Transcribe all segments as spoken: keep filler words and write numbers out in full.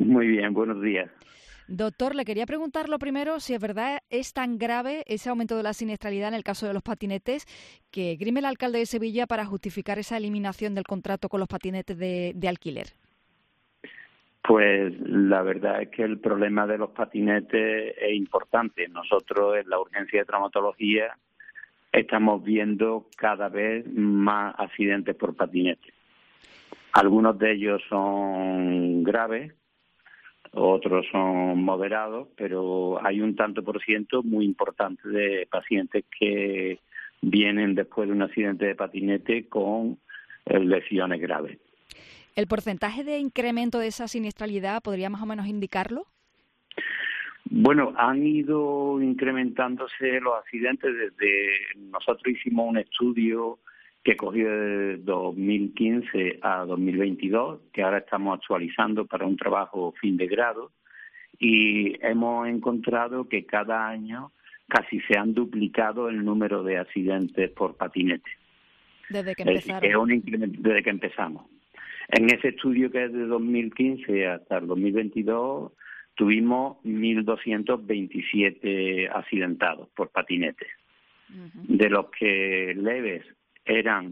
Muy bien, buenos días. Doctor, le quería preguntar lo primero si es verdad es tan grave ese aumento de la siniestralidad en el caso de los patinetes que grime el alcalde de Sevilla para justificar esa eliminación del contrato con los patinetes de, de alquiler. Pues la verdad es que el problema de los patinetes es importante. Nosotros en la urgencia de traumatología estamos viendo cada vez más accidentes por patinete. Algunos de ellos son graves, otros son moderados, pero hay un tanto por ciento muy importante de pacientes que vienen después de un accidente de patinete con lesiones graves. ¿El porcentaje de incremento de esa siniestralidad podría más o menos indicarlo? Bueno, han ido incrementándose los accidentes desde... Nosotros hicimos un estudio que cogió de dos mil quince a dos mil veintidós, que ahora estamos actualizando para un trabajo fin de grado, y hemos encontrado que cada año casi se han duplicado el número de accidentes por patinete. Desde que empezaron. Es decir, que es un incremento desde que empezamos. En ese estudio, que es de dos mil quince hasta el dos mil veintidós, tuvimos mil doscientos veintisiete accidentados por patinete. Uh-huh. De los que leves eran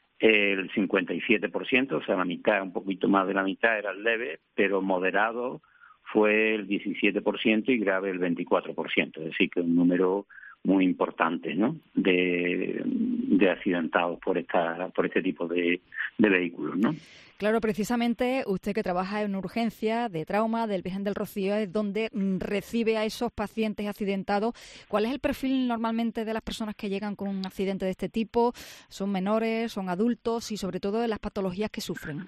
el cincuenta y siete por ciento, o sea, la mitad, un poquito más de la mitad eran leves, pero moderado fue el diecisiete por ciento y grave el veinticuatro por ciento. Es decir, que un número muy importante, ¿no?, de, de accidentados por esta por este tipo de, de vehículos, ¿no? Claro, precisamente usted que trabaja en urgencia de trauma del Virgen del Rocío es donde recibe a esos pacientes accidentados. ¿Cuál es el perfil normalmente de las personas que llegan con un accidente de este tipo? ¿Son menores, son adultos y sobre todo de las patologías que sufren?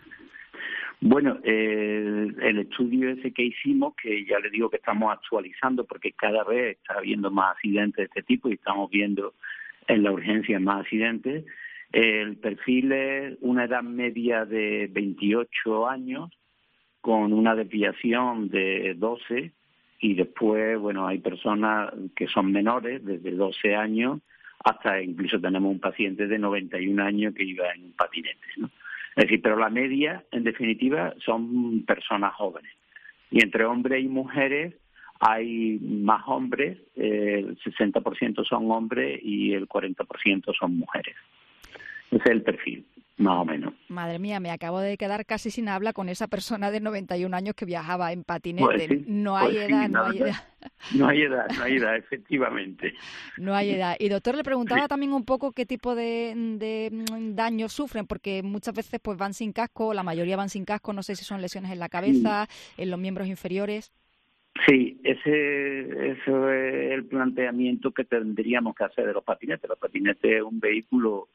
Bueno, eh, el estudio ese que hicimos, que ya le digo que estamos actualizando porque cada vez está habiendo más accidentes de este tipo y estamos viendo en la urgencia más accidentes. El perfil es una edad media de veintiocho años con una desviación de doce y después, bueno, hay personas que son menores, desde doce años hasta incluso tenemos un paciente de noventa y un años que iba en un patinete, ¿no? Es decir, pero la media, en definitiva, son personas jóvenes. Y entre hombres y mujeres hay más hombres, eh, el sesenta por ciento son hombres y el cuarenta por ciento son mujeres. Ese es el perfil, más o menos. Madre mía, me acabo de quedar casi sin habla con esa persona de noventa y un años que viajaba en patinete. Pues sí, no hay pues edad, sí, no no, hay edad. No hay edad, no hay edad, efectivamente. No hay edad. Y doctor, le preguntaba Sí. también un poco qué tipo de, de daños sufren, porque muchas veces pues van sin casco, la mayoría van sin casco, no sé si son lesiones en la cabeza, sí. en los miembros inferiores. Sí, ese, ese es el planteamiento que tendríamos que hacer de los patinetes. Los patinetes es un vehículo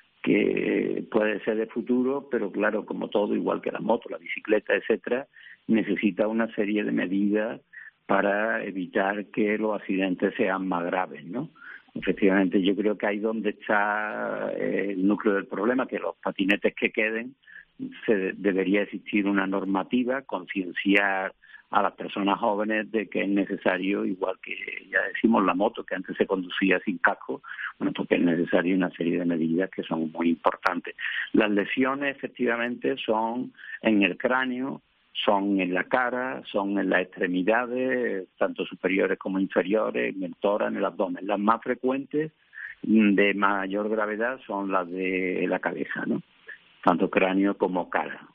que puede ser de futuro, pero claro, como todo, igual que la moto, la bicicleta, etcétera, necesita una serie de medidas para evitar que los accidentes sean más graves, ¿no? Efectivamente, yo creo que ahí donde está el núcleo del problema, que los patinetes que queden, se debería existir una normativa, concienciar a las personas jóvenes de que es necesario, igual que ya decimos la moto, que antes se conducía sin casco, bueno, porque es necesario una serie de medidas que son muy importantes. Las lesiones efectivamente son en el cráneo, son en la cara, son en las extremidades, tanto superiores como inferiores, en el tórax, en el abdomen. Las más frecuentes, de mayor gravedad, son las de la cabeza, ¿no?, tanto cráneo como cara.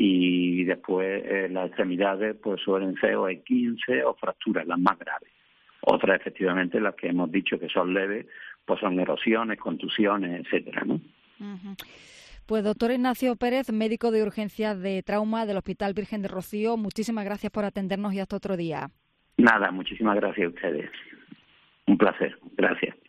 Y después eh, las extremidades pues suelen ser o esguinces o fracturas, las más graves. Otras, efectivamente, las que hemos dicho que son leves, pues son erosiones, contusiones, etcétera, ¿no? Uh-huh. Pues doctor Ignacio Pérez, médico de urgencias de trauma del Hospital Virgen del Rocío, muchísimas gracias por atendernos y hasta otro día. Nada, muchísimas gracias a ustedes. Un placer, gracias.